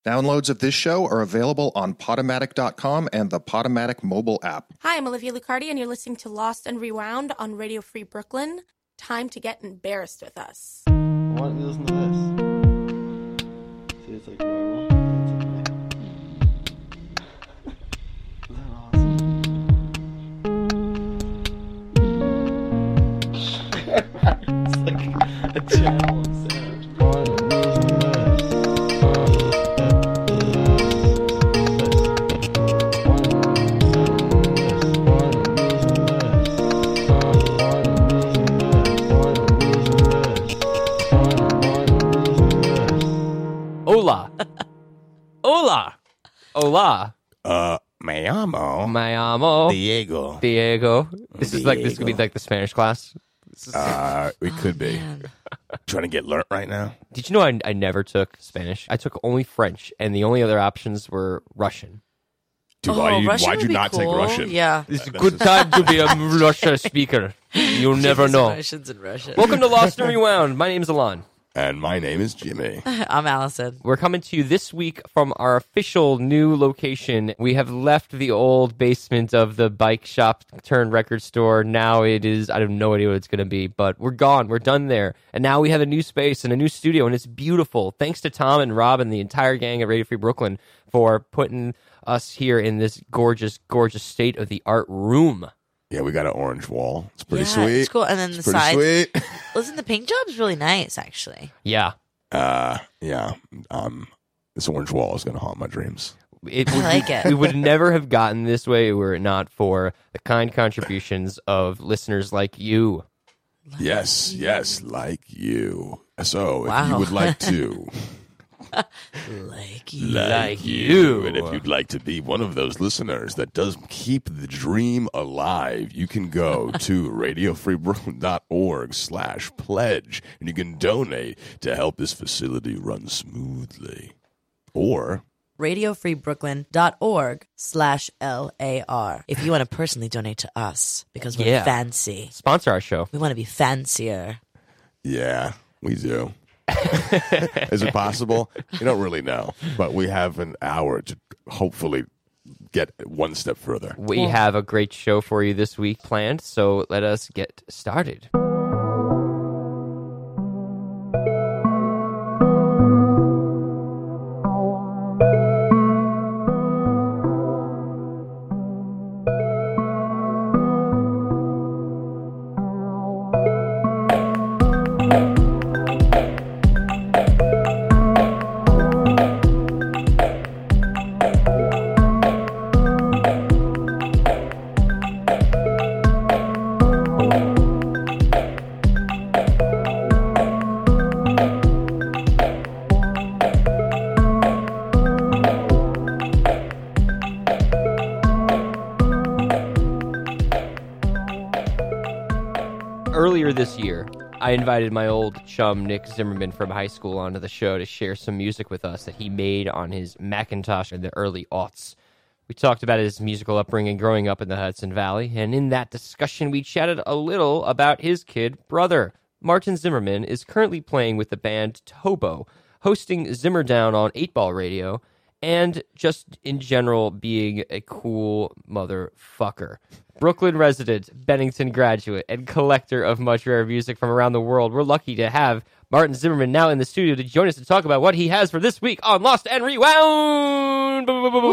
Downloads of this show are available on Podomatic.com and the Podomatic mobile app. Hi, I'm Olivia Lucardi, and you're listening to Lost and Rewound on Radio Free Brooklyn. Time to get embarrassed with us. Why don't you listen to this? See, it's like normal. Isn't that awesome? It's like a channel of sound. Why don't you listen to this? Hola. Hola. Hola. Me amo. Me amo. Diego. Diego. This could be like the Spanish class. We could be. Trying to get learnt right now? Did you know I never took Spanish? I took only French, and the only other options were Russian. Dude, Russian why'd you would be not take cool. Russian? Yeah. It's a good time to be a Russian speaker. You'll never know. Russians in Russian. Welcome to Lost and Rewound. My name is Alon. And my name is Jimmy. I'm Allison. We're coming to you this week from our official new location. We have left the old basement of the bike shop turned record store. Now it is, I have no idea what it's going to be, but we're gone. We're done there. And now we have a new space and a new studio, and it's beautiful. Thanks to Tom and Rob and the entire gang at Radio Free Brooklyn for putting us here in this gorgeous, gorgeous state-of-the-art room. Yeah, we got an orange wall. It's pretty Yeah, sweet. it's cool. And then the It's pretty sides. sweet. Listen, the paint job's really nice, actually. Yeah. Yeah. This orange wall is going to haunt my dreams. I like it. We would never have gotten this way were it not for the kind contributions of listeners like you. Yes, like you. So, if Wow. you would like to... Like you. Like you. And if you'd like to be one of those listeners that does keep the dream alive, you can go to radiofreebrooklyn.org/pledge, and you can donate to help this facility run smoothly. Or radiofreebrooklyn.org/LAR. If you want to personally donate to us, because we're Yeah. fancy. Sponsor our show. We want to be fancier. yeah, we do. Is it possible? You don't really know, but we have an hour to hopefully get one step further. We have a great show for you this week planned, so let us get started. Earlier this year, I invited my old chum Nick Zimmerman from high school onto the show to share some music with us that he made on his Macintosh in the early aughts. We talked about his musical upbringing growing up in the Hudson Valley, and in that discussion we chatted a little about his kid brother. Martin Zimmerman is currently playing with the band Tobo, hosting Zimmerdown on 8-Ball Radio, and just in general being a cool motherfucker. Brooklyn resident, Bennington graduate, and collector of much rare music from around the world. We're lucky to have Martin Zimmerman now in the studio to join us to talk about what he has for this week on Lost and Rewound.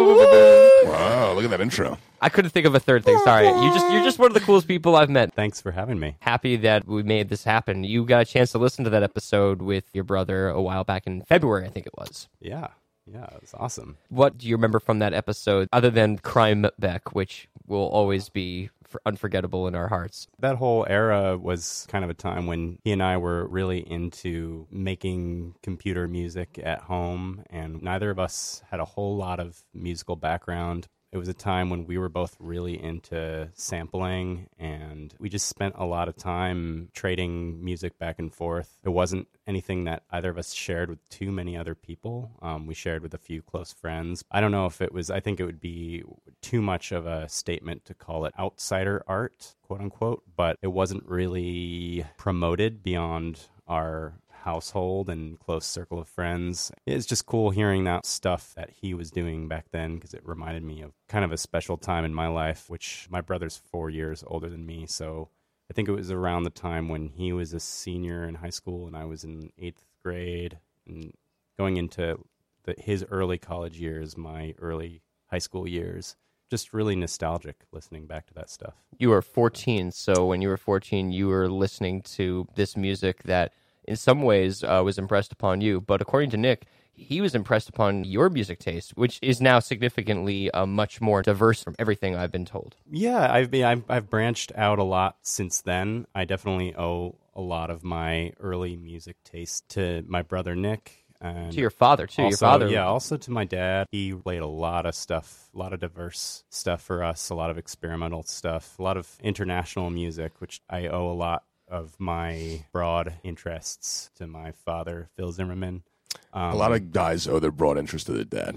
Wow, look at that intro. I couldn't think of a third thing. Sorry. You're just one of the coolest people I've met. Thanks for having me. Happy that we made this happen. You got a chance to listen to that episode with your brother a while back in February, I think it was. Yeah, it was awesome. What do you remember from that episode other than Crime Beck, which will always be unforgettable in our hearts? That whole era was kind of a time when he and I were really into making computer music at home, and neither of us had a whole lot of musical background. It was a time when we were both really into sampling, and we just spent a lot of time trading music back and forth. It wasn't anything that either of us shared with too many other people. We shared with a few close friends. I don't know if it was, I think it would be too much of a statement to call it outsider art, quote unquote, but it wasn't really promoted beyond our household and close circle of friends. It's just cool hearing that stuff that he was doing back then because it reminded me of kind of a special time in my life, which my brother's 4 years older than me. So I think it was around the time when he was a senior in high school and I was in 8th grade and going into his early college years, my early high school years. Just really nostalgic listening back to that stuff. You were 14, so when you were 14, you were listening to this music that in some ways was impressed upon you. But according to Nick, he was impressed upon your music taste, which is now significantly much more diverse from everything I've been told. Yeah, I've branched out a lot since then. I definitely owe a lot of my early music taste to my brother Nick. And to your father, too. Also, your father. Yeah, also to my dad. He played a lot of stuff, a lot of diverse stuff for us, a lot of experimental stuff, a lot of international music, which I owe a lot of my broad interests to my father, Phil Zimmerman. A lot of guys owe their broad interest to their dad.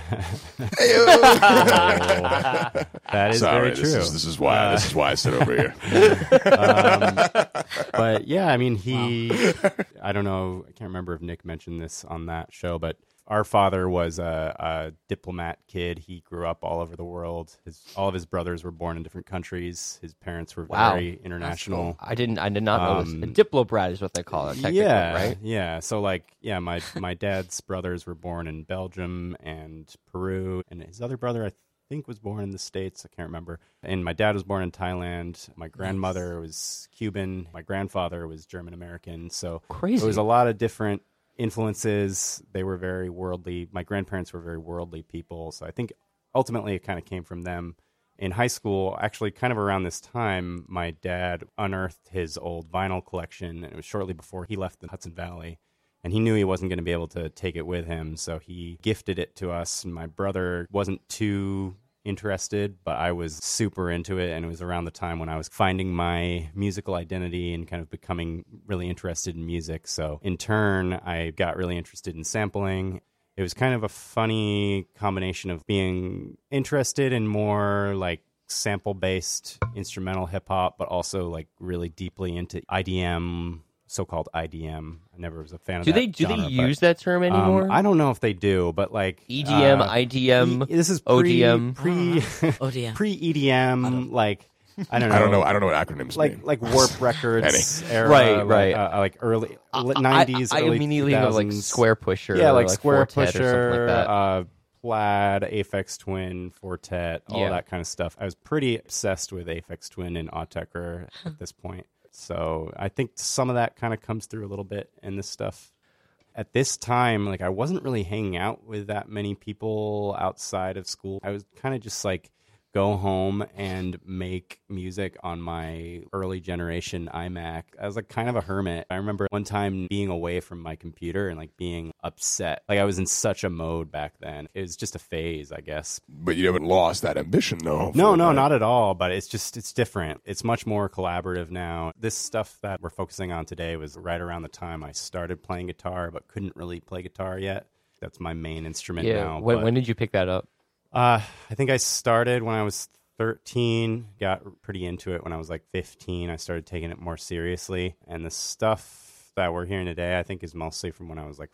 That is Sorry, very true. This is why I sit over here. But yeah, I mean, I don't know, I can't remember if Nick mentioned this on that show, but our father was a diplomat kid. He grew up all over the world. All of his brothers were born in different countries. His parents were very international. I did not know this. A diplobrat is what they call it, technically, right? Yeah. So, my dad's brothers were born in Belgium and Peru, and his other brother, I think, was born in the States. I can't remember. And my dad was born in Thailand. My grandmother was Cuban. My grandfather was German-American. So crazy. There was a lot of different influences. They were very worldly. My grandparents were very worldly people. So I think ultimately it kind of came from them. In high school, actually kind of around this time, my dad unearthed his old vinyl collection. And it was shortly before he left the Hudson Valley. And he knew he wasn't going to be able to take it with him. So he gifted it to us. And my brother wasn't too interested, but I was super into it. And it was around the time when I was finding my musical identity and kind of becoming really interested in music. So in turn, I got really interested in sampling. It was kind of a funny combination of being interested in more like sample-based instrumental hip-hop, but also like really deeply into IDM, so-called IDM. I never was a fan of that. Do they use that term anymore? I don't know if they do, but like EDM, IDM, this is ODM, ODM, pre-EDM, like I don't know. I don't know what acronyms mean. Like Warp Records era, right. Like early 90s. I early immediately know like 2000s. Square Pusher, Yeah, like or Square Fortet Pusher, or something like that. Plaid, Aphex Twin, Fortet, all that kind of stuff. I was pretty obsessed with Aphex Twin and Autechre at this point. So I think some of that kind of comes through a little bit in this stuff. At this time, like I wasn't really hanging out with that many people outside of school. I was kind of just like go home and make music on my early generation iMac. I was like kind of a hermit. I remember one time being away from my computer and like being upset. Like I was in such a mode back then. It was just a phase, I guess. But you haven't lost that ambition, though. No, not at all. But it's different. It's much more collaborative now. This stuff that we're focusing on today was right around the time I started playing guitar, but couldn't really play guitar yet. That's my main instrument now. When did you pick that up? I think I started when I was 13, got pretty into it when I was like 15. I started taking it more seriously. And the stuff that we're hearing today, I think, is mostly from when I was like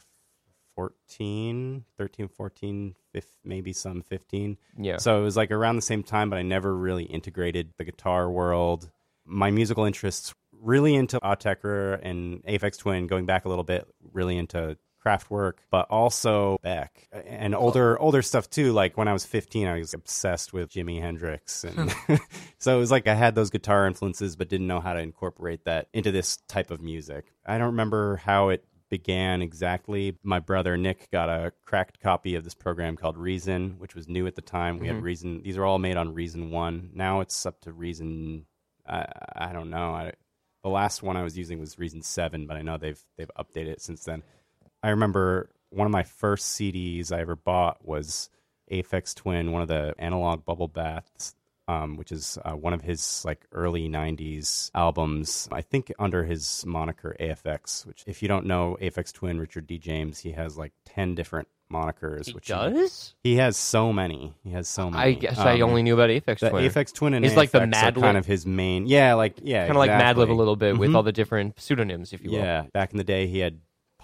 13, 14, maybe some 15. Yeah. So it was like around the same time, but I never really integrated the guitar world. My musical interests really into Autechre and Aphex Twin, going back a little bit, really into Kraftwerk, but also Beck and older stuff too. Like when I was 15, I was obsessed with Jimi Hendrix, and so it was like I had those guitar influences, but didn't know how to incorporate that into this type of music. I don't remember how it began exactly. My brother Nick got a cracked copy of this program called Reason, which was new at the time. We had Reason; these are all made on Reason 1. Now it's up to Reason. I don't know. The last one I was using was Reason 7, but I know they've updated it since then. I remember one of my first CDs I ever bought was Aphex Twin, one of the Analog Bubble Baths, which is one of his like early 90s albums, I think under his moniker AFX, which if you don't know Aphex Twin, Richard D. James, he has like 10 different monikers. He does? He has so many. I guess I only knew about Aphex Twin. Aphex Twin and it's AFX like the are Madlib, kind of his main. Yeah, kind of like Madlib a little bit with all the different pseudonyms, if you will. Yeah, back in the day, he had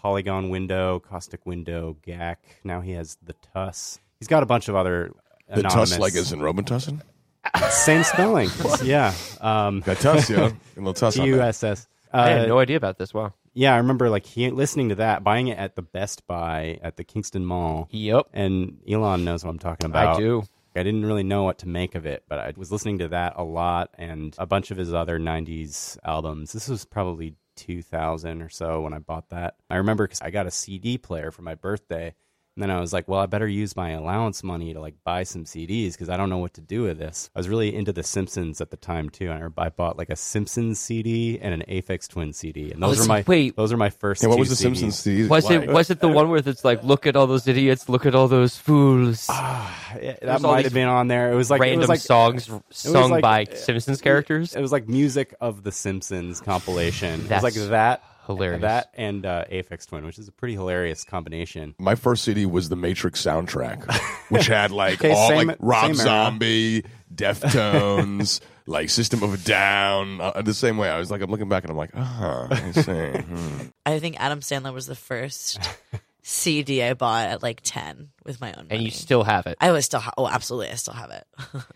Polygon Window, Caustic Window, GAC. Now he has the TUS. He's got a bunch of other The anonymous... Tuss, like as in Robitussin? Same spelling. Yeah. Got Tuss, yeah. A little Tuss on there. TUSS. I had no idea about this. Wow. Yeah, I remember like listening to that, buying it at the Best Buy at the Kingston Mall. Yep. And Elon knows what I'm talking about. I do. I didn't really know what to make of it, but I was listening to that a lot and a bunch of his other 90s albums. This was probably 2000 or so when I bought that. I remember because I got a CD player for my birthday. And then I was like, well, I better use my allowance money to like buy some CDs because I don't know what to do with this. I was really into The Simpsons at the time too. And I bought like a Simpsons CD and an Aphex Twin CD. And those are my first Yeah, what two was the CDs. Simpsons CD? Was it the one where it's like, look at all those idiots, look at all those fools? That might have been on there. It was like random songs sung like- by Simpsons characters. It was like music of The Simpsons compilation. It was That's like that. hilarious. That and Aphex Twin, which is a pretty hilarious combination. My first CD was the Matrix soundtrack, which had like Okay, all same- like Rob same era. Zombie, Deftones, like System of a Down. The same way, I'm looking back and I'm like, I see. I think Adam Sandler was the first CD I bought at like 10 with my own money. And you still have it. I always still oh, absolutely, I still have it.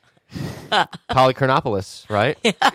Polychronopoulos, right?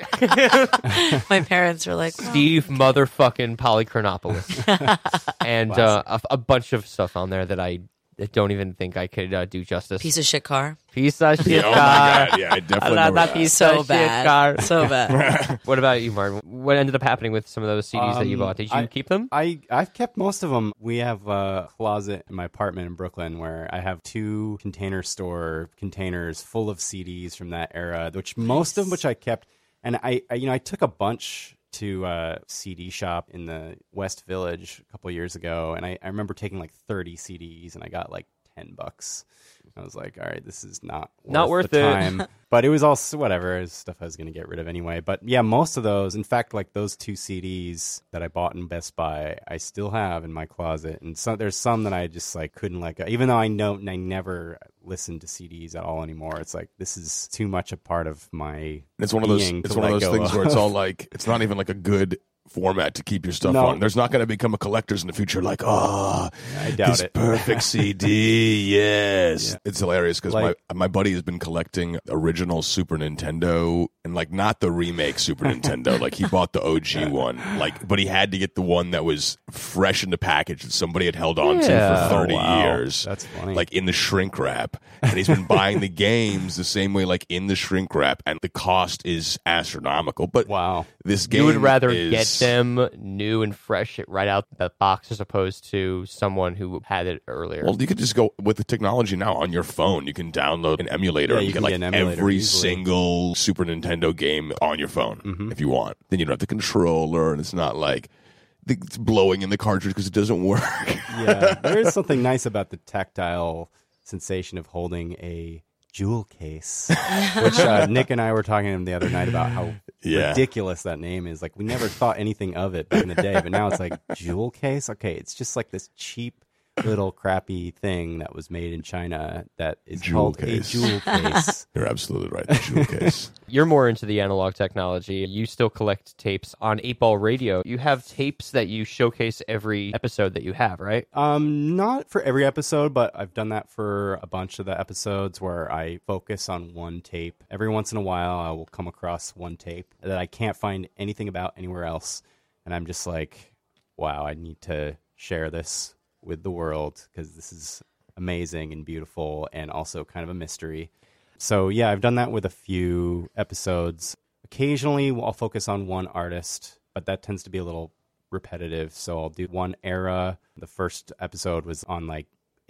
My parents were like, well, Steve motherfucking Polychronopoulos. And a bunch of stuff on there that I don't even think I could do justice. piece of shit car. Piece of shit Oh my car. god, yeah, I definitely Not remember that that. piece So of shit car. bad. So bad. What about you, Martin? What ended up happening with some of those CDs that you bought? Did you keep them? I've kept most of them. We have a closet in my apartment in Brooklyn where I have 2 Container Store containers full of CDs from that era, most of which I kept. And I took a bunch to a CD shop in the West Village a couple years ago, and I remember taking like 30 CDs, and I got like $10. I was like, all right, this is not worth the it. time. But it was also whatever. It was stuff I was going to get rid of anyway. But yeah, most of those, in fact, like those 2 CDs that I bought in Best Buy, I still have in my closet. And so there's some that I just like couldn't let go. Even though I know I never listen to CDs at all anymore. It's like this is too much a part of my. It's one of those. being It's to one of let those go things of. where it's all like it's not even like a good format to keep your stuff No. on. There's not going to become a collector's in the future. Like, I doubt this it. perfect CD. Yes, Yeah. it's hilarious because Like- my buddy has been collecting original Super Nintendo and like not the remake Super Nintendo. Like he bought the OG one. Like, but he had to get the one that was fresh in the package that somebody had held on to Yeah. for 30 Oh, wow. years. That's funny. Like in the shrink wrap, and he's been buying the games the same way, like in the shrink wrap, and the cost is astronomical. But Wow. this game You would rather is, get them new and fresh right out the box as opposed to someone who had it earlier. Well, you could just go with the technology now on your phone. You can download an emulator Yeah, and you get can like get an emulator every easily. single Super Nintendo game on your phone Mm-hmm. if you want. Then you don't have the controller, and it's not like it's blowing in the cartridge because it doesn't work. Yeah, there is something nice about the tactile sensation of holding a jewel case, which Nick and I were talking to him the other night about how Yeah. ridiculous that name is. Like, we never thought anything of it back in the day, but now it's like, jewel case? Okay, it's just like this cheap little crappy thing that was made in China that is Jewel called case. a jewel case. You're absolutely right. The jewel case. You're more into the analog technology. You still collect tapes on 8-Ball Radio. You have tapes that you showcase every episode that you have, right? Not for every episode, but I've done that for a bunch of the episodes where I focus on one tape. Every once in a while, I will come across one tape that I can't find anything about anywhere else. And I'm just like, wow, I need to share this with the world because this is amazing and beautiful and also kind of a mystery. So yeah, I've done that with a few episodes. Occasionally, I'll focus on one artist, but that tends to be a little repetitive. So I'll do one era. The first episode was on like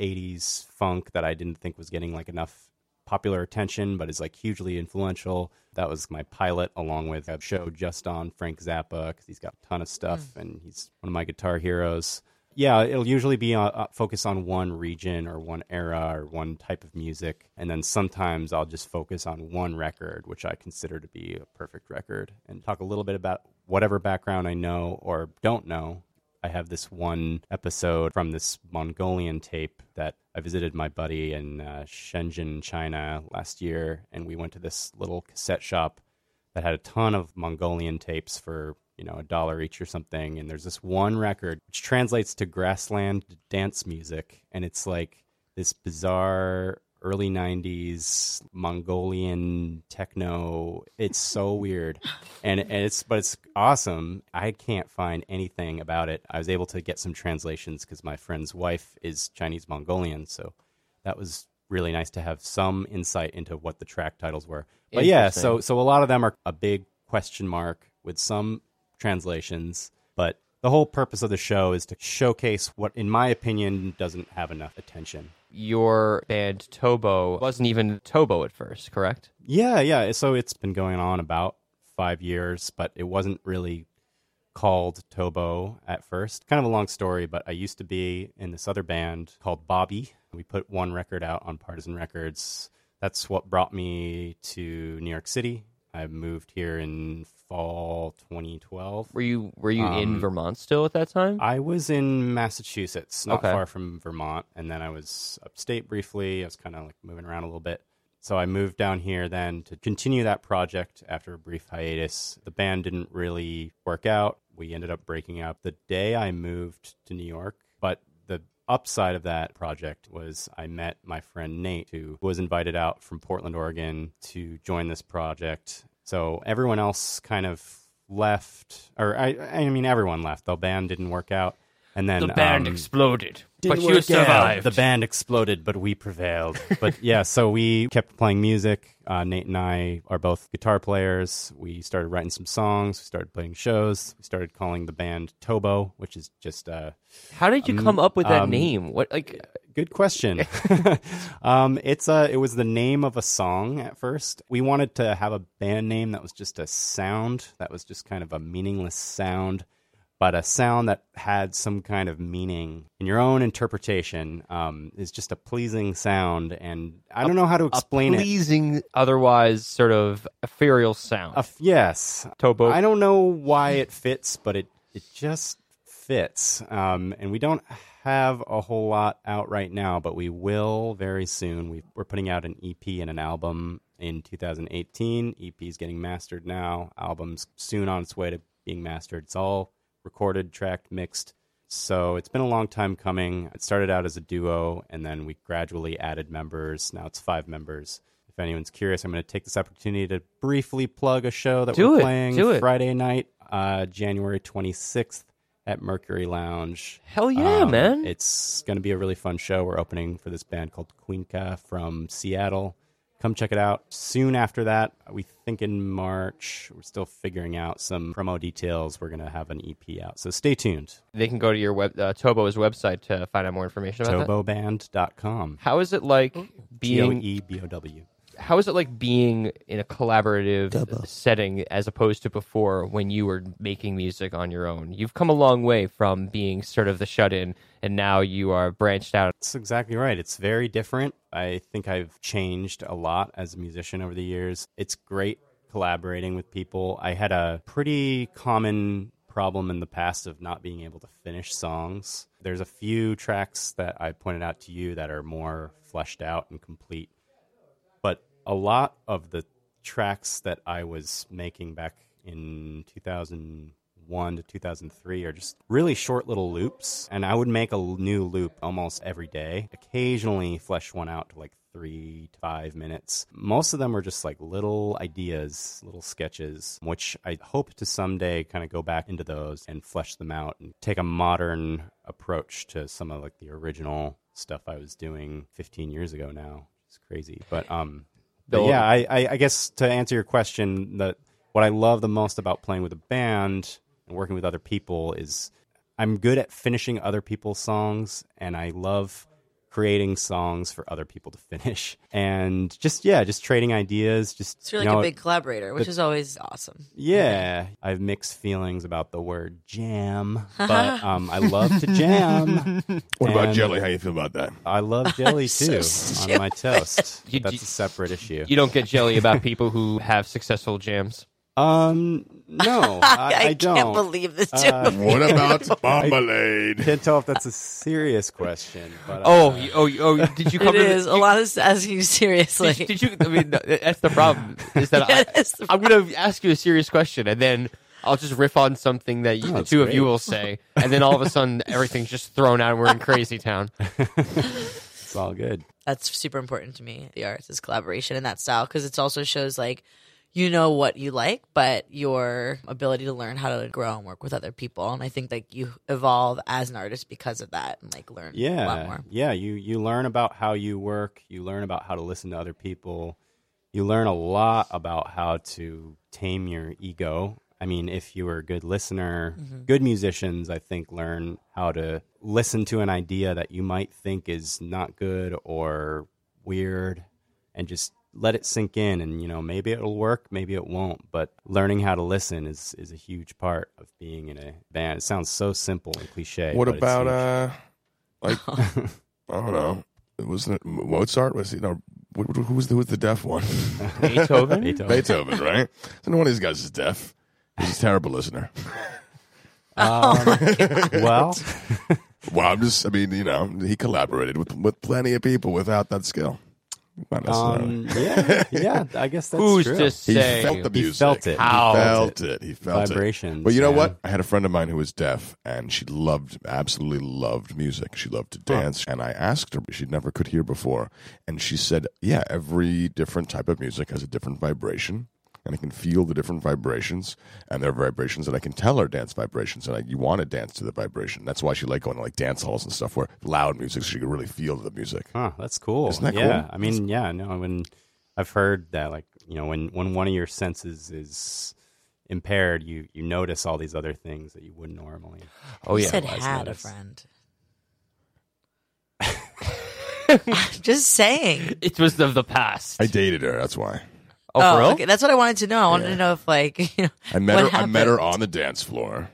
80s funk that I didn't think was getting like enough popular attention, but is like hugely influential. That was my pilot, along with a show just on Frank Zappa because he's got a ton of stuff and he's one of my guitar heroes. Yeah, it'll usually be focus on one region or one era or one type of music. And then sometimes I'll just focus on one record, which I consider to be a perfect record, and talk a little bit about whatever background I know or don't know. I have this one episode from this Mongolian tape that I visited my buddy in Shenzhen, China last year, and we went to this little cassette shop that had a ton of Mongolian tapes for $1 each or something. And there's this one record which translates to grassland dance music. And it's like this bizarre early 90s Mongolian techno. It's so weird. But it's awesome. I can't find anything about it. I was able to get some translations because my friend's wife is Chinese Mongolian. So that was really nice to have some insight into what the track titles were. But yeah, so a lot of them are a big question mark with some translations. But the whole purpose of the show is to showcase what, in my opinion, doesn't have enough attention. Your band Tobo wasn't even Tobo at first, correct? Yeah. So it's been going on about 5 years, but it wasn't really called Tobo at first. Kind of a long story, but I used to be in this other band called Bobby. We put one record out on Partisan Records. That's what brought me to New York City. I moved here in fall 2012. Were you in Vermont still at that time? I was in Massachusetts, not Okay. far from Vermont, and then I was upstate briefly. I was kind of like moving around a little bit. So I moved down here then to continue that project after a brief hiatus. The band didn't really work out. We ended up breaking up the day I moved to New York. But the upside of that project was I met my friend Nate, who was invited out from Portland, Oregon to join this project. So everyone else kind of left, or I mean everyone left. The band didn't work out. And then The band exploded, but didn't you work out. survived. The band exploded, but we prevailed. But yeah, so we kept playing music. Nate and I are both guitar players. We started writing some songs. We started playing shows. We started calling the band Tobo, which is just How did you come up with that name? What good question. It was the name of a song at first. We wanted to have a band name that was just a sound, that was just kind of a meaningless sound, but a sound that had some kind of meaning in your own interpretation. Is just a pleasing sound, and I don't know how to explain it. pleasing, otherwise sort of ethereal sound. Yes. Tobo. I don't know why it fits, but it just fits. And we don't have a whole lot out right now, but we will very soon. We're putting out an EP and an album in 2018. EP is getting mastered now. Album's soon on its way to being mastered. It's all recorded, tracked, mixed. So it's been a long time coming. It started out as a duo, and then we gradually added members. Now it's 5 members. If anyone's curious, I'm going to take this opportunity to briefly plug a show that we're playing Friday night, January 26th at Mercury Lounge. Hell yeah, man. It's going to be a really fun show. We're opening for this band called Queenca from Seattle. Come check it out. Soon after that, we think in March, we're still figuring out some promo details. We're going to have an EP out. So stay tuned. They can go to your Tobo's website to find out more information about Toboband.com. How is it like being Toebow. How is it like being in a collaborative setting as opposed to before when you were making music on your own? You've come a long way from being sort of the shut-in, and now you are branched out. That's exactly right. It's very different. I think I've changed a lot as a musician over the years. It's great collaborating with people. I had a pretty common problem in the past of not being able to finish songs. There's a few tracks that I pointed out to you that are more fleshed out and complete. But a lot of the tracks that I was making back in 2001 to 2003 are just really short little loops. And I would make a new loop almost every day. Occasionally flesh one out to like 3 to 5 minutes. Most of them are just like little ideas, little sketches, which I hope to someday kind of go back into those and flesh them out and take a modern approach to some of like the original stuff I was doing 15 years ago now. It's crazy. But yeah, I guess to answer your question, what I love the most about playing with a band and working with other people is I'm good at finishing other people's songs, and I love creating songs for other people to finish. And just trading ideas. So you're like a big collaborator, which is always awesome. Yeah. I have mixed feelings about the word jam, but I love to jam. What about jelly? How you feel about that? I love jelly too on my toast. That's a separate issue. You don't get jelly about people who have successful jams? No, I don't. Can't believe this joke. What about marmalade? Can't tell if that's a serious question. But, did you come It to is. Alana's asking you seriously. Did you? I mean, that's the problem. Is that I'm going to ask you a serious question, and then I'll just riff on something that the that's two of you great. will say, and then all of a sudden everything's just thrown out and we're in crazy town. It's all good. That's super important to me. The arts is collaboration in that style because it also shows like you know what you like, but your ability to learn how to grow and work with other people. And I think like you evolve as an artist because of that and like learn a lot more. Yeah, you learn about how you work, you learn about how to listen to other people, you learn a lot about how to tame your ego. I mean, if you are a good listener, good musicians, I think, learn how to listen to an idea that you might think is not good or weird and just let it sink in. And, you know, maybe it'll work, maybe it won't. But learning how to listen is a huge part of being in a band. It sounds so simple and cliche. What but it's about, huge. like, I don't know. Wasn't it Mozart? Was, you know, who was the deaf one? Beethoven? Beethoven, right? So no one of these guys is deaf. He's a terrible listener. Well, Well, I mean, you know, he collaborated with plenty of people without that skill. Not necessarily. yeah, I guess that's Who's true. to He say? felt the He music. felt it. How? He felt it. He felt Vibrations, it. But you know man. what? I had a friend of mine who was deaf, and she absolutely loved music. She loved to dance. And I asked her, she never could hear before. And she said, yeah, every different type of music has a different vibration. And I can feel the different vibrations, and there are vibrations that I can tell are dance vibrations, and you want to dance to the vibration. That's why she liked going to like dance halls and stuff where loud music, so she could really feel the music. Huh, that's cool. Isn't that yeah, cool? I mean, yeah, no, when I've heard that, like, you know, when one of your senses is impaired, you notice all these other things that you wouldn't normally. Oh, You yeah. said otherwise had a notice. friend. I'm just saying. It was of the past. I dated her, that's why. Oh, for real? Okay, that's what I wanted to know. I wanted to know if like you know, I met what her. I met her happened. on the dance floor,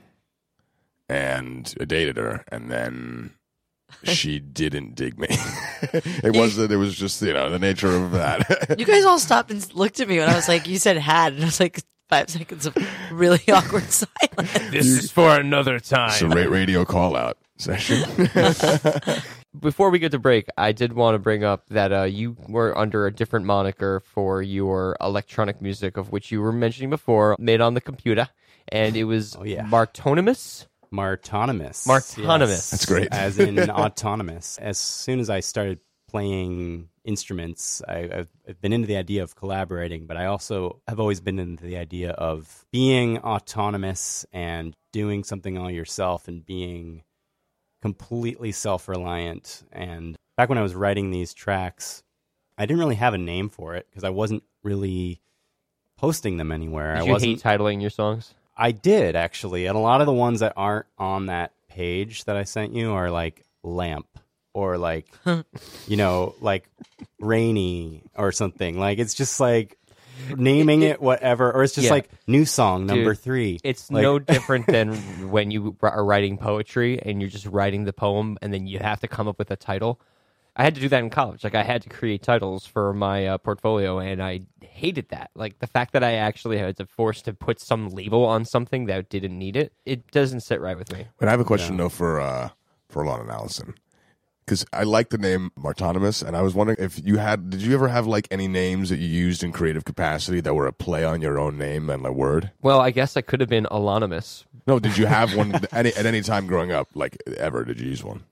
and I dated her, and then she didn't dig me. It was just, you know, the nature of that. You guys all stopped and looked at me when I was like, you said had, and I was like 5 seconds of really awkward silence. This is for another time. It's a radio call out session. Before we get to break, I did want to bring up that you were under a different moniker for your electronic music, of which you were mentioning before, made on the computer, and it was Martonymous? Martonymous. Martonymous. Yes. That's great. As in autonomous. As soon as I started playing instruments, I've been into the idea of collaborating, but I also have always been into the idea of being autonomous and doing something all yourself and being completely self-reliant. And back when I was writing these tracks, I didn't really have a name for it because I wasn't really posting them anywhere. Did I you wasn't hate titling your songs? I did, actually. And a lot of the ones that aren't on that page that I sent you are like Lamp or like, you know, like Rainy or something. Like, it's just like naming it whatever. Or it's just Yeah. like new song number Dude, 3. It's Like- no different than when you are writing poetry and you're just writing the poem and then you have to come up with a title. I had to do that in college. Like, I had to create titles for my portfolio, and I hated that. Like, the fact that I actually had to force to put some label on something that didn't need it, it doesn't sit right with me. But I have a question though for Lon and Allison, because I like the name Martonymous, and I was wondering if did you ever have like any names that you used in creative capacity that were a play on your own name and a word? Well, I guess I could have been Alonymous. No, did you have one at any time growing up? Like, ever did you use one?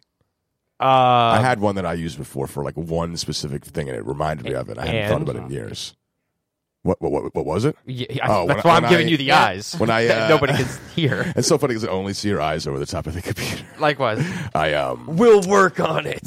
I had one that I used before for like one specific thing, and it reminded me of it. I hadn't thought about it in years. What was it? Yeah, Oh, that's when why I'm I- giving you the eyes. When I that nobody can hear. It's so funny because I only see your eyes over the top of the computer. Likewise. We'll work on it.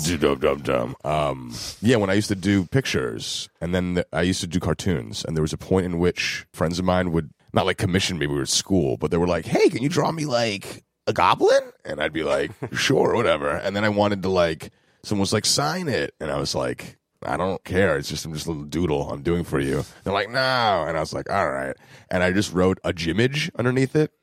Yeah, when I used to do pictures, and then I used to do cartoons, and there was a point in which friends of mine would not like commission me. We were at school, but they were like, "Hey, can you draw me like a goblin?" And I'd be like, "Sure, whatever." And then I wanted to like, someone was like, "Sign it," and I was like, "I don't care. I'm just a little doodle I'm doing for you." They're like, "No," and I was like, "All right," and I just wrote a Jimage underneath it.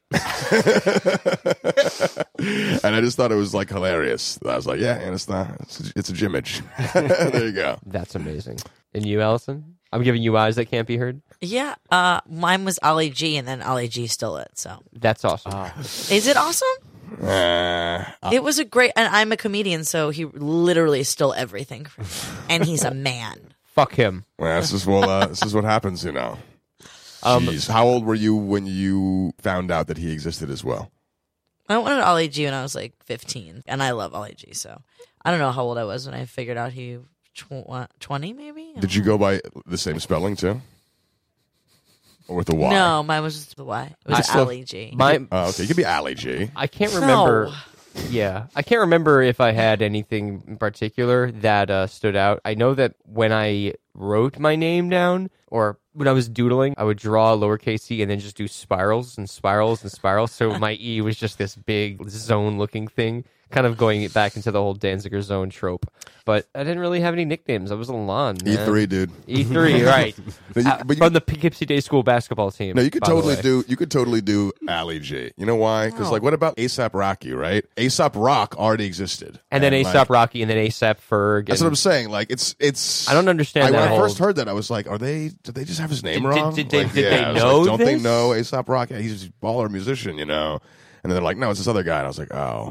And I just thought it was like hilarious. I was like, yeah, and it's a Jimage. There you go. That's amazing. And you, Allison? I'm giving you eyes that can't be heard. Yeah, mine was Ollie G, and then Ollie G stole it. So That's awesome. is it awesome? It was a great, and I'm a comedian, so he literally stole everything from me. And he's a man. Fuck him. Well, this is what happens, you know. Jeez. How old were you when you found out that he existed as well? I wanted Ollie G when I was like 15, and I love Ollie G. So I don't know how old I was when I figured out he 20 maybe. Did you go by the same spelling too, or with the Y? No, mine was just the Y. It was Ollie G. Okay, you could be Ali G. I can't remember. No. Yeah, I can't remember if I had anything in particular that stood out. I know that when I wrote my name down, or when I was doodling, I would draw a lowercase e and then just do spirals and spirals and spirals. So my E was just this big zone-looking thing, kind of going back into the whole Danziger zone trope. But I didn't really have any nicknames. I was Alon. E3, dude. E3, right? But From the Poughkeepsie Day School basketball team. No, you could by the totally way. do. You could totally do Ali G. You know why? Because like, what about ASAP Rocky? Right? ASAP Rock already existed, And then like, ASAP Rocky, and then ASAP Ferg. That's and- what I'm saying. Like, it's. I don't understand When that I whole- first heard that, I was like, did they just have his name wrong? Did they I was know like, don't they this? know ASAP Rocky? He's a baller musician, And then they're like, no, it's this other guy. And I was like, oh.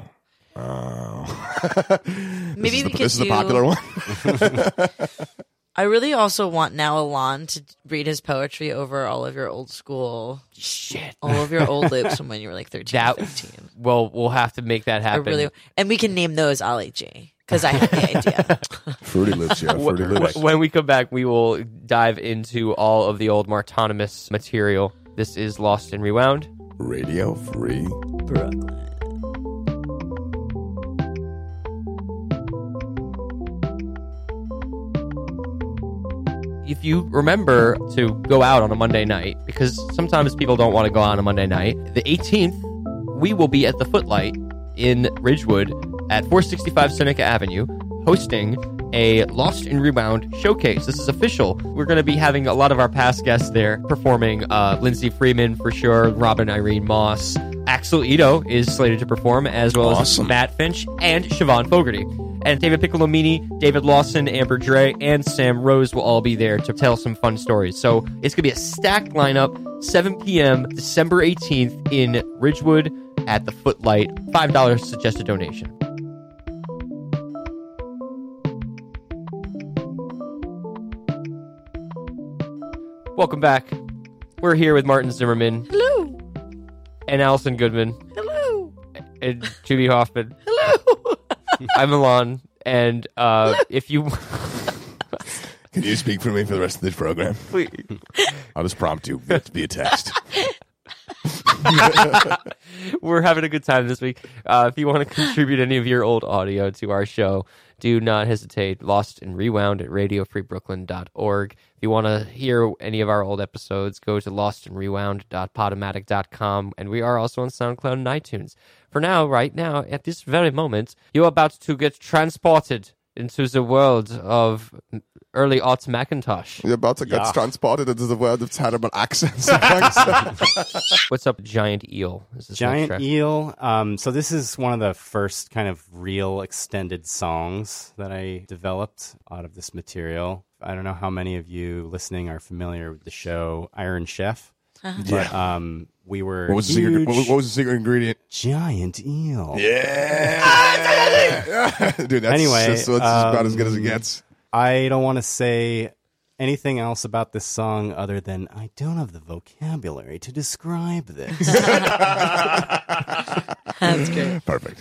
Maybe we could this is the do- popular one. I really also want now Alon to read his poetry over all of your old school, all of your old loops from when you were like 13, That- 15. Well, we'll have to make that I happen. really, and we can name those Ollie G because I have the idea. Fruity Loops, yeah, Fruity Loops. When we come back, we will dive into all of the old Martonimus material. This is Lost and Rewound. Radio Free. Brooklyn. If you remember to go out on a Monday night, because sometimes people don't want to go out on a Monday night, the 18th, we will be at the Footlight in Ridgewood at 465 Seneca Avenue, hosting a Lost and Rewound showcase. This is official. We're going to be having a lot of our past guests there performing. Lindsay Freeman, for sure, Robin Irene Moss. Axel Ito is slated to perform, as well Awesome. as Matt Finch and Siobhan Fogarty. And David Piccolomini, David Lawson, Amber Dre, and Sam Rose will all be there to tell some fun stories. So it's going to be a stacked lineup, 7 p.m., December 18th in Ridgewood at the Footlight. $5 suggested donation. Welcome back. We're here with Martin Zimmerman. Hello. And Allison Goodman. Hello. And Judy Hoffman. Hello. I'm Alon. And if you... Can you speak for me for the rest of this program? Please. I'll just prompt you via text. We're having a good time this week. If you want to contribute any of your old audio to our show, do not hesitate. Lost and Rewound at radiofreebrooklyn.org. If you want to hear any of our old episodes, go to lostandrewound.podomatic.com. And we are also on SoundCloud and iTunes. For now, right now, at this very moment, you're about to get transported into the world of early aughts Macintosh. You're about to get transported into the world of terrible accents. What's up, Giant Eel? Is this next Giant track? Eel. So this is one of the first kind of real extended songs that I developed out of this material. I don't know how many of you listening are familiar with the show Iron Chef. Yeah. We were What was the secret? What was the secret ingredient? giant eel. Yeah, dude. That's, Anyway, that's about as good as it gets. I don't want to say anything else about this song other than I don't have the vocabulary to describe this. That's great. Perfect.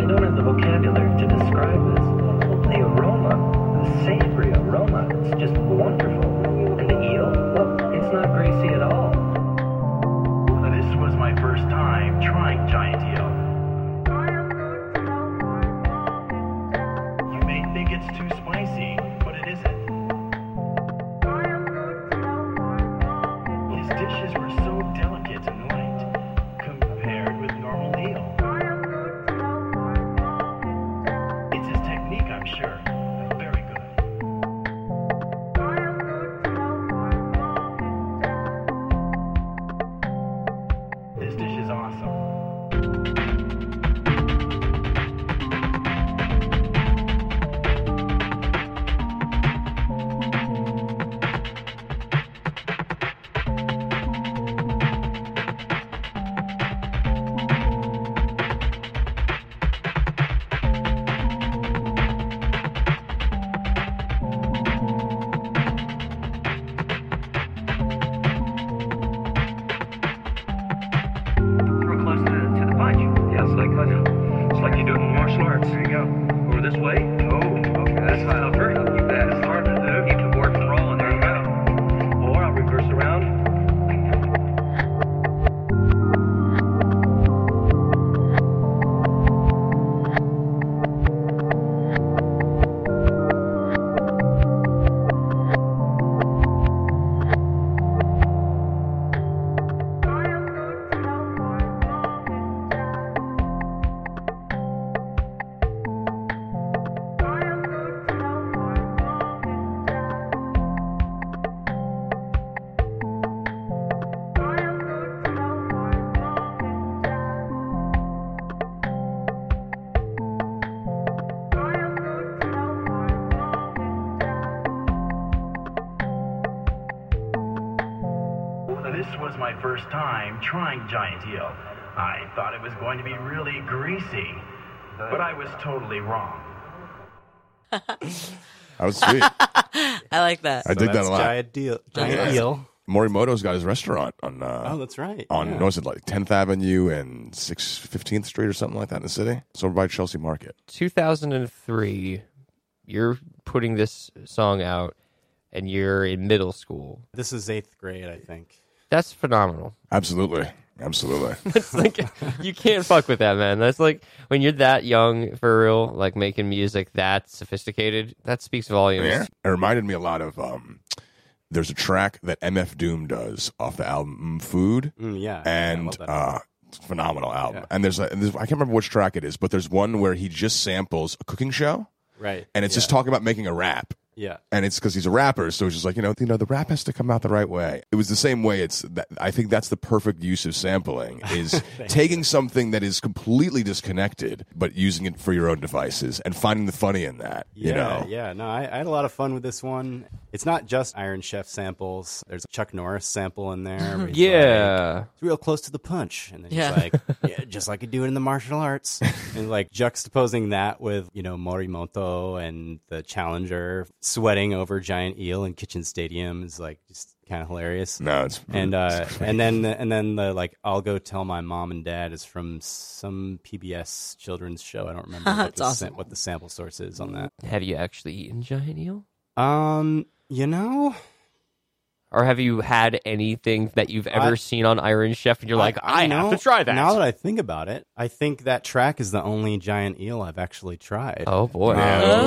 I don't have the vocabulary to describe this. The aroma, the savory aroma, it's just wonderful. And the eel, well, it's not greasy at all. This was my first time trying giant eel. You may think it's too spicy, but it isn't. His dishes were so delicate and light compared with normal eel. It's his technique, I'm sure. Very good. This dish is awesome. Real close to the punch. Yeah, it's like you do it in martial arts. There you go. Over this way. Oh, okay. That's tougher. You bet. It's hard to do. Keep the board from rolling. There you go. Or I'll reverse around. This was my first time trying giant eel. I thought it was going to be really greasy, but I was totally wrong. That was sweet. I like that. I dig that a lot. Giant eel. Morimoto's got his restaurant on Oh, that's right. on Yeah. what was it, like 10th Avenue and 15th Street or something like that in the city. It's over by Chelsea Market. 2003, you're putting this song out, and you're in middle school. This is 8th grade, I think. That's phenomenal. Absolutely. It's like you can't fuck with that, man. That's like when you're that young for real, like making music that sophisticated. That speaks volumes. Yeah. It reminded me a lot of there's a track that MF Doom does off the album Food. Yeah. And I love that album. it's a phenomenal album. Yeah. And there's I can't remember which track it is, but there's one where he just samples a cooking show. Right. And it's just talking about making a rap. Yeah. And it's because he's a rapper, so it's just like, the rap has to come out the right way. It was the same way. I think that's the perfect use of sampling, is taking something that is completely disconnected, but using it for your own devices and finding the funny in that, Yeah, no, I had a lot of fun with this one. It's not just Iron Chef samples. There's a Chuck Norris sample in there. where he's Yeah. like, it's real close to the punch. And then Yeah. he's like, yeah, just like you do it in the martial arts. And like juxtaposing that with, Morimoto and the Challenger sweating over giant eel in Kitchen Stadium is like just kind of hilarious. No, it's And then the like I'll go tell my mom and dad is from some PBS children's show. I don't remember That's awesome. what the sample source is on that. Have you actually eaten giant eel? Or have you had anything that you've ever seen on Iron Chef and you're like, I have to try that? Now that I think about it, I think that track is the only giant eel I've actually tried. Oh boy.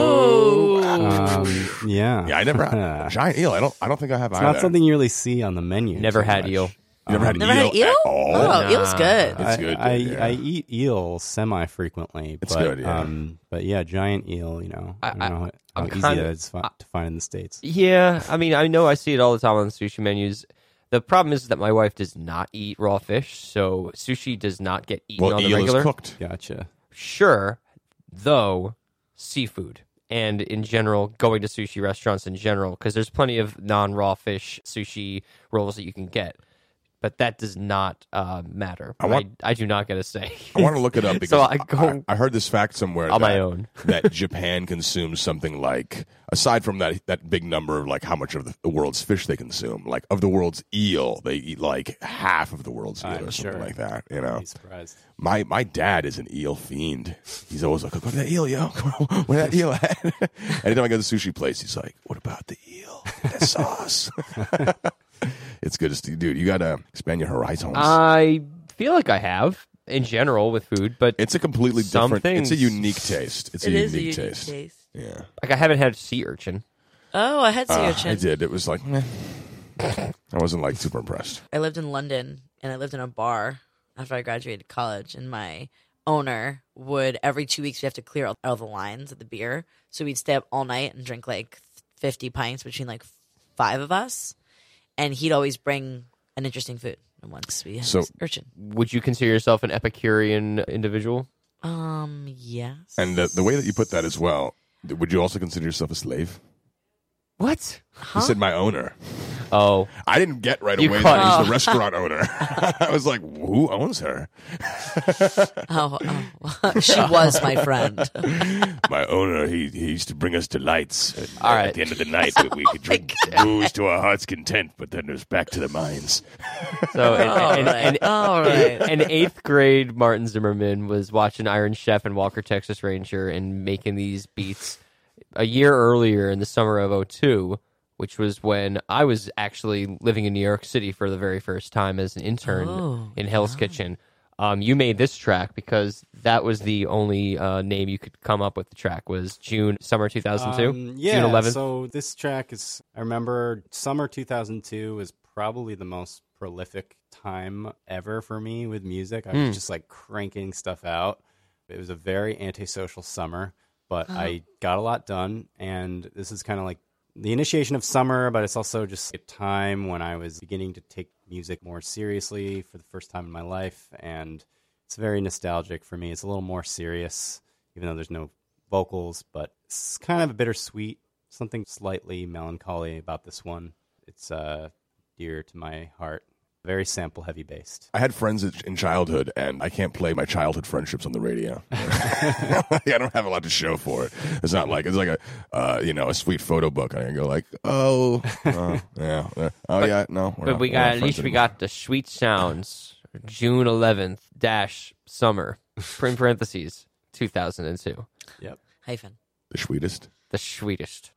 Yeah. Yeah, I never had giant eel. I don't think I have It's either. not something you really see on the menu. Never too had much. eel. You never had Never had eel? at all? Oh, eel's good. It's good. I yeah. eat eel semi-frequently. It's but, good, yeah. But yeah, giant eel, I don't know how I'm easy kinda- that is to find in the States. Yeah, I mean, I know I see it all the time on sushi menus. The problem is that my wife does not eat raw fish, so sushi does not get eaten on the eel regular. is cooked. Gotcha. Sure, though, seafood. And in general, going to sushi restaurants in general, because there's plenty of non-raw fish sushi rolls that you can get. but that does not matter. want- I do not get a say. I want to look it up because So I go I heard this fact somewhere on that, my own. that Japan consumes something like, aside from that big number of like how much of the world's fish they consume, like of the world's eel, they eat like half of the world's eel I'm or something sure. like that. You know, Be surprised. my dad is an eel fiend. He's always like, "Go to that eel, yo. Where that eel at?" Anytime I go to the sushi place, he's like, "What about the eel? That sauce." It's good to see, dude. You gotta expand your horizons. I feel like I have in general with food, but It's a completely Some different. It's a things- unique taste. It's It a is a unique unique taste. taste. Yeah, like I haven't had sea urchin. Oh, I had sea I urchin. did. It was like, meh. I wasn't like super impressed. I lived in London and I lived in a bar after I graduated college, and my owner would every 2 weeks we have to clear all the lines of the beer, so we'd stay up all night and drink like 50 pints between like 5 of us, and he'd always bring an interesting food. And once we had So- urchin. Would you consider yourself an Epicurean individual? Yes. And the way that you put that as well, would you also consider yourself a slave? What? You said my owner. Oh, I didn't get right You away caught- that he's the restaurant owner. I was like, who owns her? She was my friend. My owner, he used to bring us delights. And, All right. At the end of the night, we could drink booze to our heart's content, but then it was back to the mines. so All right. All right. an 8th grade Martin Zimmerman was watching Iron Chef and Walker Texas Ranger and making these beats a year earlier in the summer of '02, which was when I was actually living in New York City for the very first time as an intern Oh, in Hell's Kitchen. You made this track because that was the only name you could come up with. The track was summer 2002, Yeah, June 11th. so this track is, I remember summer 2002 was probably the most prolific time ever for me with music. I was just like cranking stuff out. It was a very antisocial summer, but I got a lot done, and this is kind of like the initiation of summer, but it's also just a time when I was beginning to take music more seriously for the first time in my life, and it's very nostalgic for me. It's a little more serious, even though there's no vocals, but it's kind of a bittersweet, something slightly melancholy about this one. It's dear to my heart. Very sample heavy based. I had friends in childhood, and I can't play my childhood friendships on the radio. I don't have a lot to show for it. It's not like it's like a sweet photo book. I can go like, oh yeah, no. But we got, at least we got the sweet sounds. June 11th summer, in parentheses, 2002. Yep. Hyphen. the sweetest. The sweetest.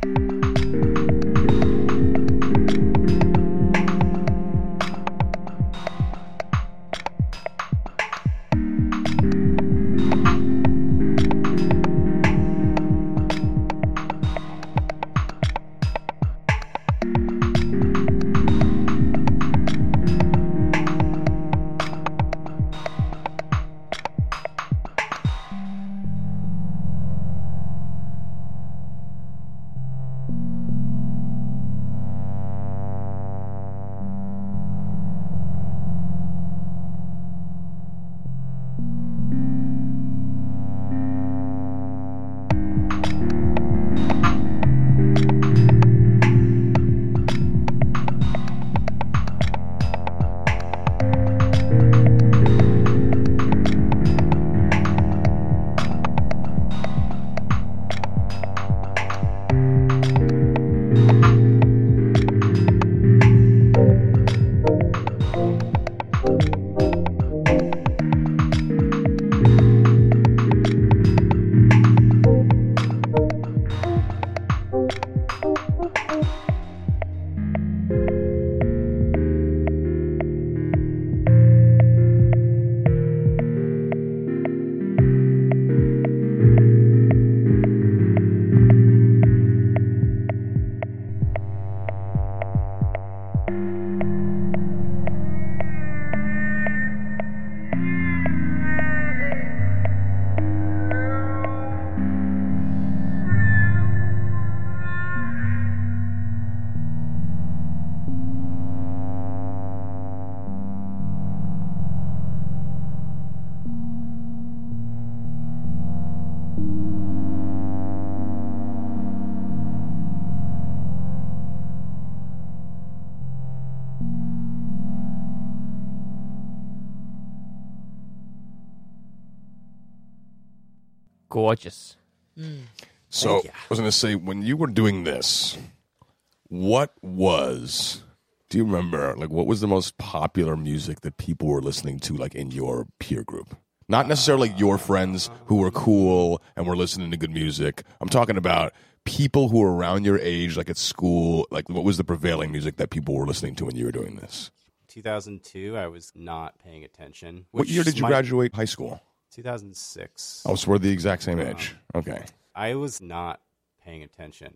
Gorgeous. So I was going to say, when you were doing this, what was, do you remember, like, what was the most popular music that people were listening to, like, in your peer group? Not necessarily your friends who were cool and were listening to good music. I'm talking about people who were around your age, like at school. Like, what was the prevailing music that people were listening to when you were doing this? 2002, I was not paying attention. What year did you graduate high school? 2006. Oh, so we're the exact same age. Okay. I was not paying attention,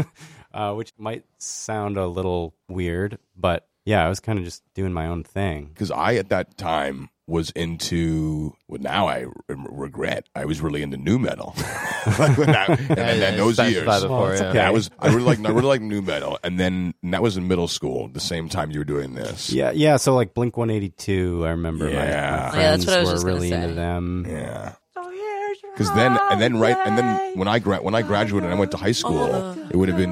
which might sound a little weird, but yeah, I was kind of just doing my own thing. Because I, at that time, was into, well, now I regret, I was really into nu metal. and those years. Before, yeah. okay. I really like nu metal. And then that was in middle school, the same time you were doing this. Yeah. So like Blink 182, I remember my Yeah. friends that's what I was were just gonna really say. into them. Yeah. Because then when I graduated and I went to high school, it would have been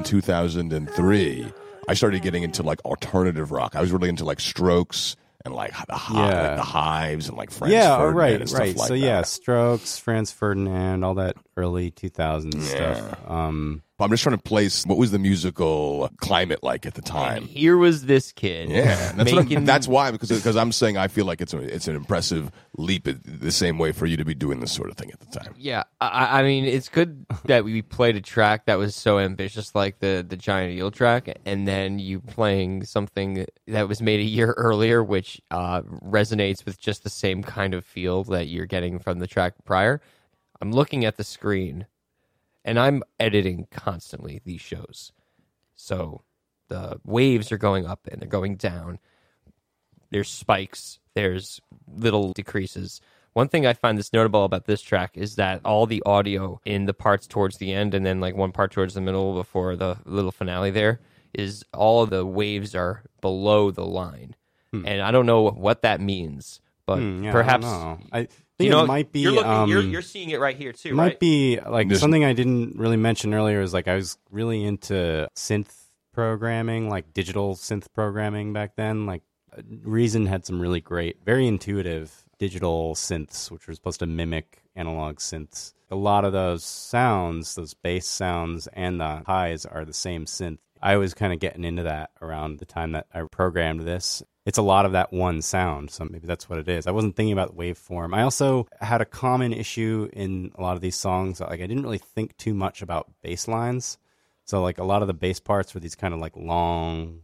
2003. I started getting into like alternative rock. I was really into like Strokes and like the Hives and like Franz Ferdinand and stuff like so that. yeah, Strokes, Franz Ferdinand, all that early 2000s stuff. I'm just trying to place what was the musical climate like at the time. Here was this kid. Yeah, that's why because I'm saying I feel like it's an impressive leap the same way for you to be doing this sort of thing at the time. Yeah, I mean, it's good that we played a track that was so ambitious like the Giant Eel track, and then you playing something that was made a year earlier, which resonates with just the same kind of feel that you're getting from the track prior. I'm looking at the screen, and I'm editing constantly these shows. So the waves are going up and they're going down. There's spikes. There's little decreases. One thing I find that's notable about this track is that all the audio in the parts towards the end and then like one part towards the middle before the little finale there is all of the waves are below the line. And I don't know what that means, but perhaps... I think it might be... You're seeing it right here too, might right? be like something I didn't really mention earlier is like I was really into synth programming, like digital synth programming back then. Like Reason had some really great, very intuitive digital synths, which were supposed to mimic analog synths. A lot of those sounds, those bass sounds and the highs are the same synth. I was kind of getting into that around the time that I programmed this. It's a lot of that one sound, so maybe that's what it is. I wasn't thinking about waveform. I also had a common issue in a lot of these songs. Like I didn't really think too much about bass lines. So like a lot of the bass parts were these kind of like long,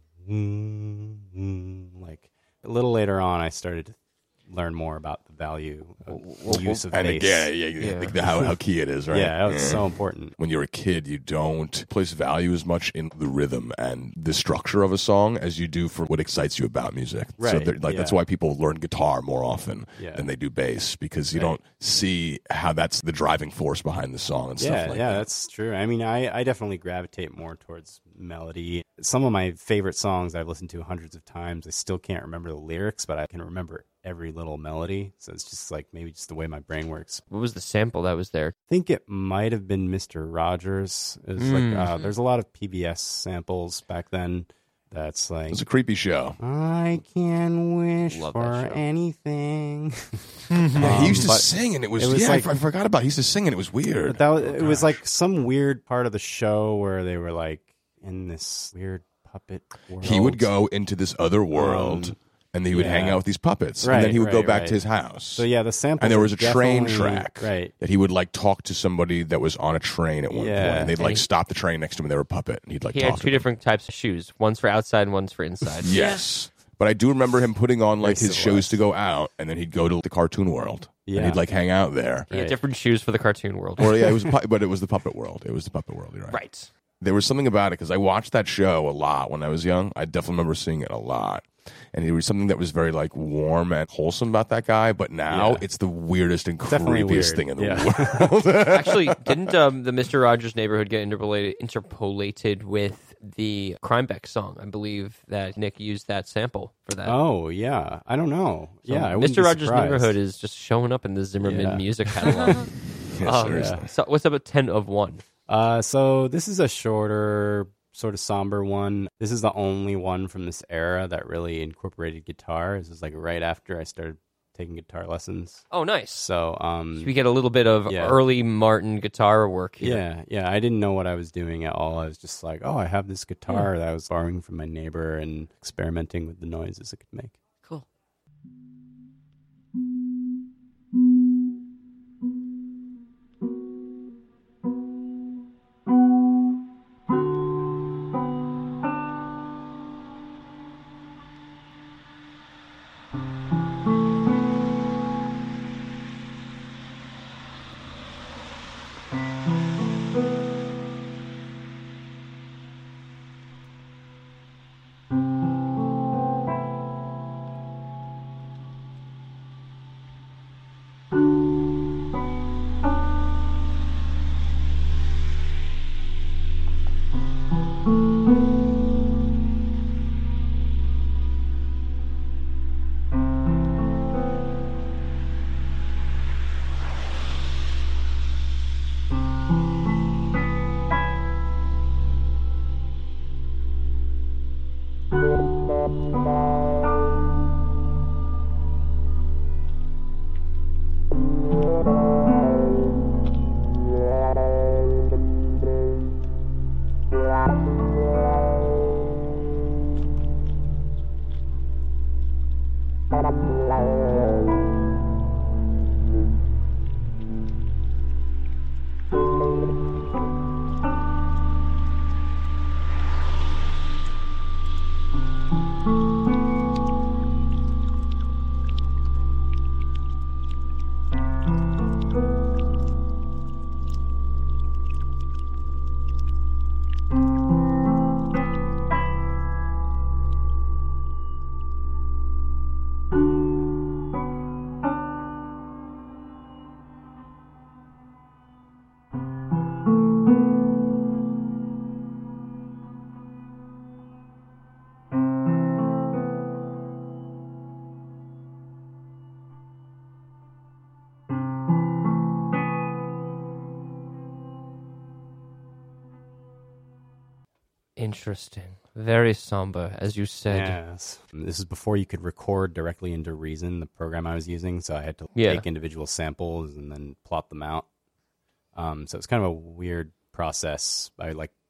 like a little later on, I started to learn more about the value of use of And bass. again, how key it is, right? Yeah, that was so important. When you're a kid, you don't place value as much in the rhythm and the structure of a song as you do for what excites you about music. So Right, that's why people learn guitar more often than they do bass, because you don't see how that's the driving force behind the song and stuff like that. That's true. I mean, I definitely gravitate more towards melody. Some of my favorite songs I've listened to hundreds of times, I still can't remember the lyrics, but I can remember every little melody. So it's just like maybe just the way my brain works. What was the sample that was there? I think it might have been Mr. Rogers. It was like there's a lot of PBS samples back then. That's like, It was a creepy show. I can wish Love for that show. anything. Yeah, he used to but sing, and it was like- I forgot about it. He used to sing, and it was weird. But it was like some weird part of the show where they were like in this weird puppet world. He would go into this other world, and he would hang out with these puppets, and then he would go back to his house. So yeah, the sample. And there was a train definitely- track right? that he would like talk to somebody that was on a train at one point, and they'd And like he- stop the train next to him, and they were a puppet, and he'd like He talk had to two them. different types of shoes. One's for outside and one's for inside. Yes. But I do remember him putting on like his shows civilized. to go out, and then he'd go to the cartoon world. And Yeah. he'd like hang out there. He had different shoes for the cartoon world. Or yeah, but it was the puppet world. It was the puppet world. You're right. Right. There was something about it because I watched that show a lot when I was young. I definitely remember seeing it a lot. And there was something that was very like warm and wholesome about that guy. But now Yeah. it's the weirdest and Definitely creepiest weird. thing in the Yeah. world. Actually, didn't the Mr. Rogers Neighborhood get interpolated with the Crimebeck song? I believe that Nick used that sample for that. Oh yeah, I don't know. So Yeah, I wouldn't Mr. be Rogers surprised. Neighborhood is just showing up in the Zimmerman Yeah. music catalog. seriously. So what's up with 10 of 1? So this is a shorter, sort of somber one. This is the only one from this era that really incorporated guitar. This is like right after I started taking guitar lessons. Oh, nice. So We get a little bit of Yeah. early Martin guitar work here. yeah, I didn't know what I was doing at all. I was just like, oh, I have this guitar that I was borrowing from my neighbor and experimenting with the noises it could make. Cool. Interesting. Very somber, as you said. Yes. This is before you could record directly into Reason, the program I was using, so I had to Yeah. take individual samples and then plot them out. So it's kind of a weird process. I like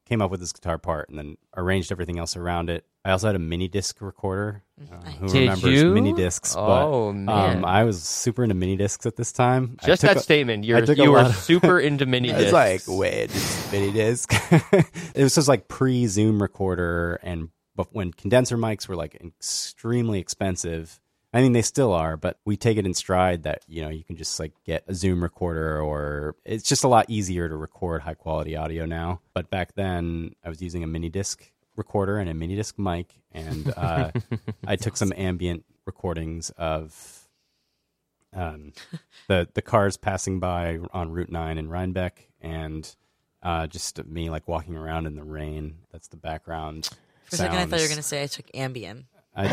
came up with this guitar part and then arranged everything else around it. I also had a mini disc recorder. Who Did remembers you? mini discs? Oh, man. I was super into mini discs at this time. Just that statement. You were super into mini discs. It's like, wait, just mini disc. It was just like pre-Zoom recorder, and but when condenser mics were like extremely expensive. I mean, they still are, but we take it in stride that, you can just like get a Zoom recorder, or it's just a lot easier to record high quality audio now. But back then I was using a mini disc recorder and a mini disc mic, and I took some ambient recordings of the cars passing by on Route 9 in Rhinebeck, and just me like walking around in the rain. That's the background. For a second, I thought you were going to say I took Ambien. I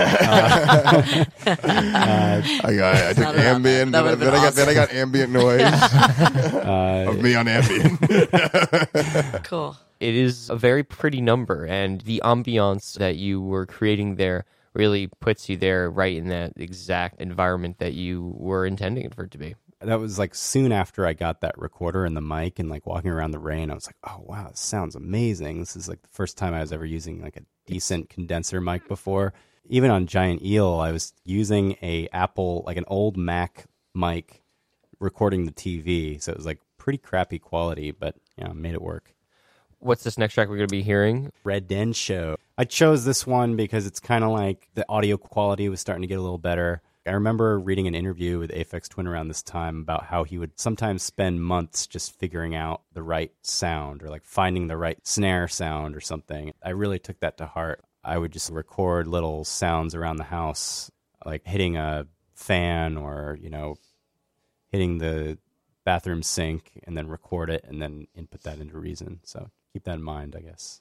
took Ambien, then I got ambient noise of me on Ambien. Cool. It is a very pretty number, and the ambiance that you were creating there really puts you there right in that exact environment that you were intending it for it to be. That was like soon after I got that recorder and the mic, and like walking around the rain, I was like, oh wow, this sounds amazing. This is like the first time I was ever using like a decent condenser mic before. Even on Giant Eel, I was using an old Mac mic recording the TV. So it was like pretty crappy quality, but made it work. What's this next track we're going to be hearing? Red Den Show. I chose this one because it's kind of like the audio quality was starting to get a little better. I remember reading an interview with Aphex Twin around this time about how he would sometimes spend months just figuring out the right sound, or like finding the right snare sound or something. I really took that to heart. I would just record little sounds around the house, like hitting a fan or, hitting the bathroom sink, and then record it and then input that into Reason. So keep that in mind, I guess.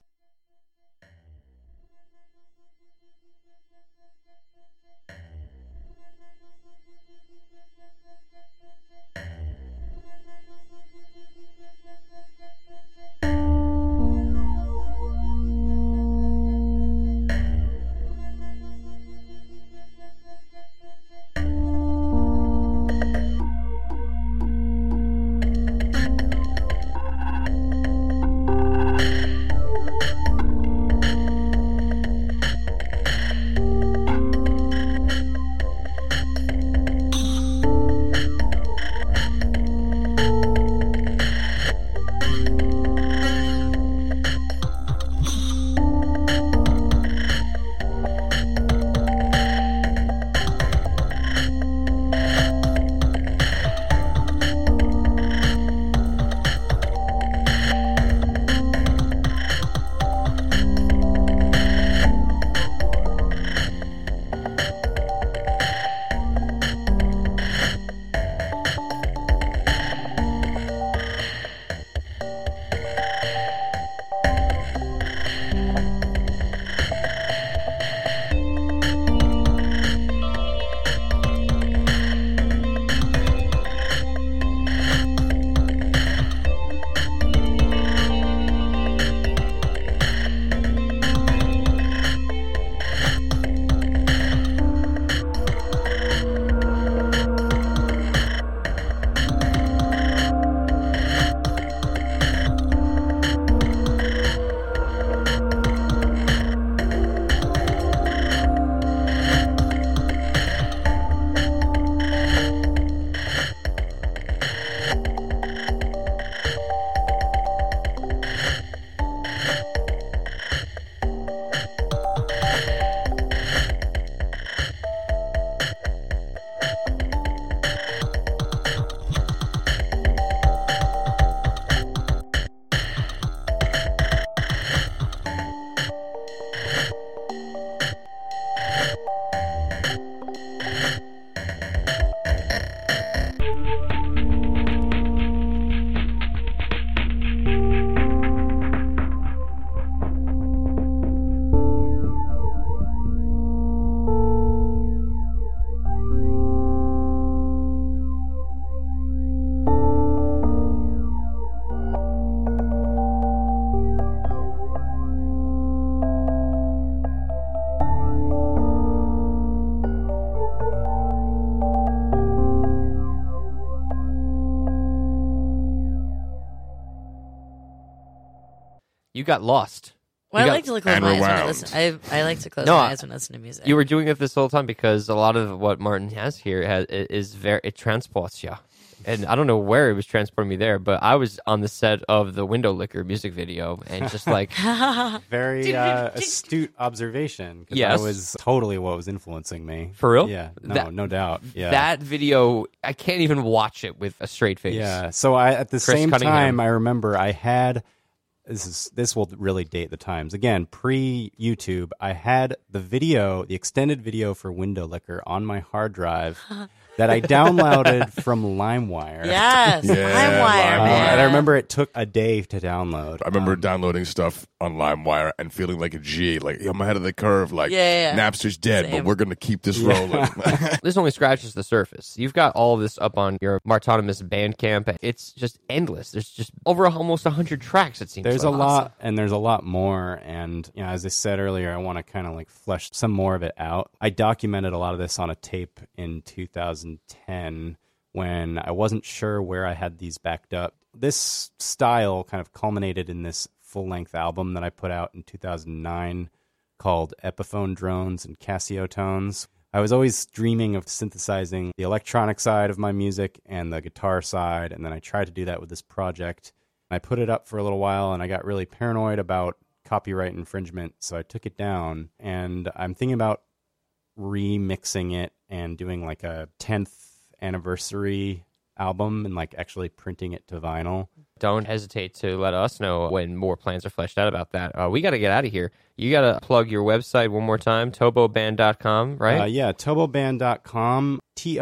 You got lost. Well, You I got- like to close and my eyes when I rewound. listen. I like to close No, my eyes when I listen to music. You were doing it this whole time because a lot of what Martin has here is very, it transports you. And I don't know where it was transporting me there, but I was on the set of the Window Licker music video and just like, Very astute observation. 'Cause Yes. that was totally what was influencing me. For real? Yeah. No, That- no doubt. Yeah. that video, I can't even watch it with a straight face. Yeah. So at the Chris same Cunningham. time, I remember I had this will really date the times. Again, pre YouTube, I had the extended video for Window Licker on my hard drive that I downloaded from LimeWire. Yes, Yeah, LimeWire, LimeWire. man. And I remember it took a day to download. I remember downloading stuff on LimeWire and feeling like a G, like I'm ahead of the curve. Like Yeah. Napster's dead, Same. but we're gonna keep this rolling. This only scratches the surface. You've got all of this up on your Martonimus Bandcamp. It's just endless. There's just over almost 100 tracks, it seems There's like. a lot, and there's a lot more. And as I said earlier, I want to kind of like flesh some more of it out. I documented a lot of this on a tape in 2010 when I wasn't sure where I had these backed up. This style kind of culminated in this full-length album that I put out in 2009 called Epiphone Drones and Casio Tones. I was always dreaming of synthesizing the electronic side of my music and the guitar side, and then I tried to do that with this project. I put it up for a little while, and I got really paranoid about copyright infringement, so I took it down. And I'm thinking about remixing it and doing like a 10th anniversary album and like actually printing it to vinyl. Don't hesitate to let us know when more plans are fleshed out about that. We got to get out of here. You got to plug your website one more time, toboband.com, right? Yeah, toboband.com,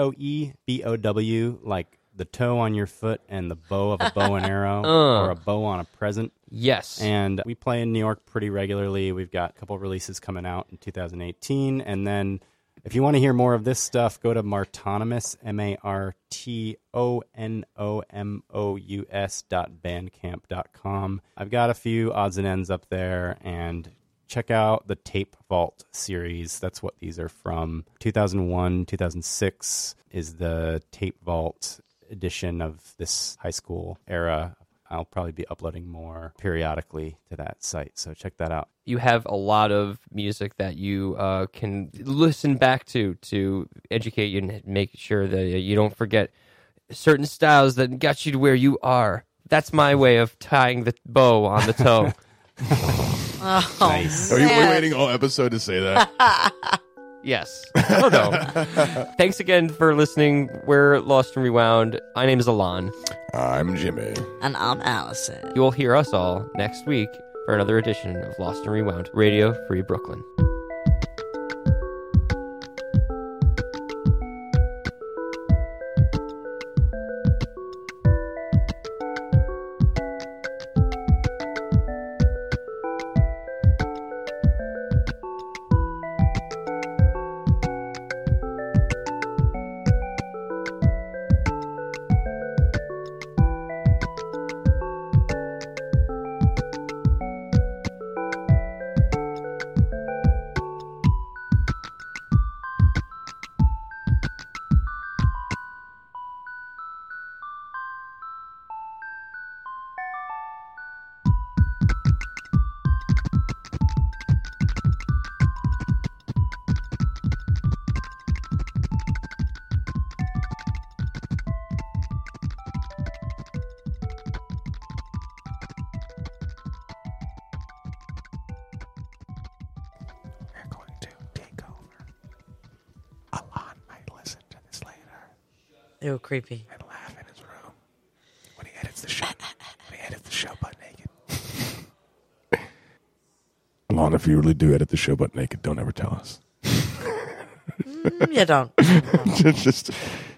TOEBOW, like the toe on your foot and the bow of a bow and arrow, or a bow on a present. Yes. And we play in New York pretty regularly. We've got a couple releases coming out in 2018. And then if you want to hear more of this stuff, go to Martonimus, martonomous.bandcamp.com. I've got a few odds and ends up there, and check out the Tape Vault series. That's what these are from. 2001, 2006 is the Tape Vault edition of this high school era. I'll probably be uploading more periodically to that site, so check that out. You have a lot of music that you can listen back to educate you and make sure that you don't forget certain styles that got you to where you are. That's my way of tying the bow on the toe. Oh, Nice. Are you man. waiting all episode to say that? Yes. I don't know. Thanks again for listening. We're Lost and Rewound. My name is Alon. I'm Jimmy. And I'm Allison. You will hear us all next week for another edition of Lost and Rewound, Radio Free Brooklyn. We're going to take over. Alon might listen to this later Ew, creepy. and laugh in his room when he edits the show. Butt naked. Alon, if you really do edit the show butt naked, don't ever tell us. You don't. Just